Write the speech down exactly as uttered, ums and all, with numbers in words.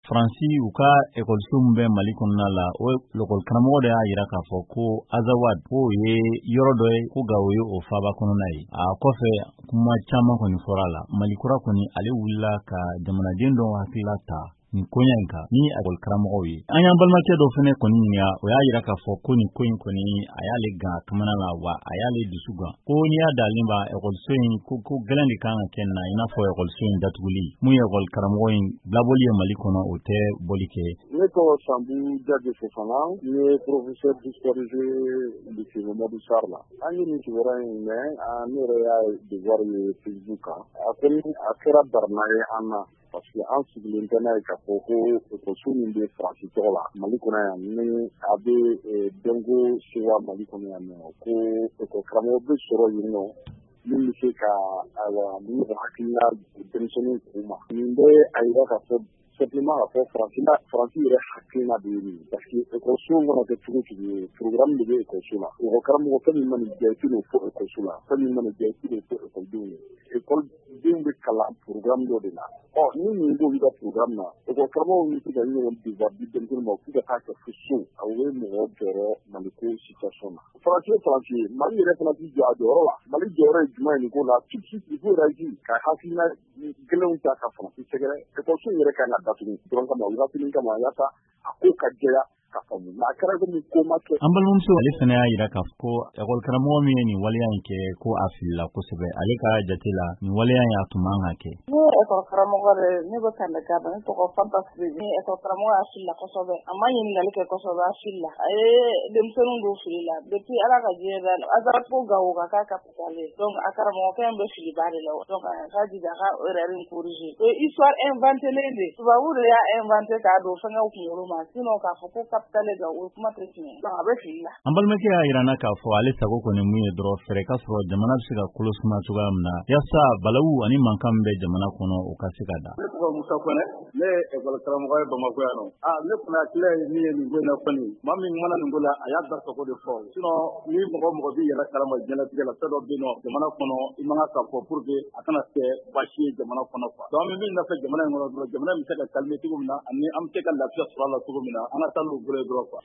Faransi u ka ekɔliso min bɛ Mali kɔnɔna la, o ekɔli karamɔgɔ de y'a jira k'a fɔ ko Azawad k'o ye yɔrɔ dɔ ye ko Gawo ye o faaba kɔnɔna ye. A kɔfɛ kuma caman kɔni fɔra a la. Mali kura kɔni ale wulila ka jamanaden dɔw hakilila ta nin koɲa in kan ni ekɔli karamɔgɔw ye. An y'an balimakɛ dɔ fɛnɛ kɔni ɲininka, o y'a jira k'a fɔ ko nin ko in kɔni a y'ale gan a kamana la wa a y'ale dusu gan. Ko n'i y'a dalen ba ekɔliso in ko ko gɛlɛn de kan ka kɛ na i n'a fɔ ekɔliso in datuguli. Mun ye ekɔli karamɔgɔ in labɔli ye Mali kɔnɔ o tɛ bɔli kɛ. Ne tɔgɔ Sanbu Jaju Fofana, ne ye professeur d'histoire géo lycée Mamadou Sarr la. An ye nin kibaruya in mɛn, ne yɛrɛ y'a devoir ye Facebook kan. A kɔni a kɛra barina ye an na. Parce que an sigilen tɛ n'a ye k'a fɔ ko ekɔliso min bɛ Faransi tɔgɔ la Mali kɔnɔ yan ni a bɛ dɔnko sewa Mali kɔnɔ yan nɔ ko ekɔli karamɔgɔ bɛ sɔrɔ yen nɔ min bɛ se ka min hakilina denmisɛnninw k'u ma. Nin bɛ a jira k'a fɔ simplement k'a fɔ Faransi Faransi yɛrɛ hakilina de ye nin parce que ekɔliso mana kɛ cogo cogo ye programme de bɛ ekɔliso la. Ekɔli karamɔgɔ fɛn min mana diya i tɛ n'o fɔ ekɔliso la, fɛn min mana diya i tɛ n'o fɔ ekɔlidenw ye. Ekɔlidenw bɛ kalan programme dɔ de la. Ɔ ni nin b'olu ka programme na, ekɔli karamɔgɔw bɛ se ka ɲɔgɔn devoir di denmisɛnninw ma f'u ka taa kɛ fo so, a bɛ mɔgɔ jɔyɔrɔ Mali ko situation na. Faransi ye Faransi ye, Mali yɛrɛ fana t'i jɔ a jɔyɔrɔ la. Mali jɔyɔrɔ ye jumɛn ye nin ko la? Tout de suite il faut réagir ka hakilina gɛlɛnw ta ka Faransi sɛgɛrɛ. Ekɔliso yɛrɛ kan ka datugu dɔrɔn kama, wagatinin kama yaasa a ko ka jɛya ka faamu. Mais a kɛra komi ko ma kɛ. An balimamuso ale fana y'a jira k'a fɔ ko ekɔli karamɔgɔ min ye nin waleya in kɛ ko a filila kosɛbɛ. Ale ka jate la nin waleya in a tun man ka kɛ. Ne ye ekɔli karamɔgɔ de ye, ne bɛ Kandaka dɔn, ne tɔgɔ Fanta Siriki. Ni ekɔli karamɔgɔ y'a filila kosɛbɛ, a ma ɲininkali kɛ kosɛbɛ, a filila. A ye denmisɛnninw don fili la depuis Ala ka diɲɛ da Azawad fo Gawo ka k'a capitale ye. Donc a karamɔgɔkɛ in bɛ filiba de la. Donc a k'a jija a ka erreur in corriger. O ye histoire inventée de. Tubabu de y'a inventé k'a don fɛnkɛw kunkolo ma. Sinon k'a fɔ ko capitale Gawo o kuma tɛ tiɲɛ. Donc a bɛ fili la. An balimakɛ y'a jira n na k'a fɔ ale sago kɔni mun ye dɔrɔn fɛrɛ ka sɔrɔ jamana bɛ se ka kolo suma cogoya min na yaasa balawu ani mankan min bɛ jamana kɔnɔ o ka se ka da. Ne tɔgɔ Musa Kɔnɛ, ne ye ekɔli karamɔgɔ ye Bamakɔ yan nɔ. Ah ne fana hakilila ye min ye nin ko in na kɔni, maa min mana nin ko la a y'a da sago de fɔ. Sinon ni mɔgɔ mɔgɔ b'i yɛrɛ kalama diɲɛlatigɛ la fɛn dɔ bɛ yen nɔ jamana kɔnɔ i man kan k'a fɔ pour que a kana kɛ baasi ye jamana kɔnɔ quoi. Donc an bɛ min nɔfɛ jamana in kɔnɔ dɔrɔn jamana in bɛ se ka calmer cogo min na ani an bɛ se ka lafiya sɔrɔ a la cogo min na an ka taa n'o bolo ye dɔrɔn quoi.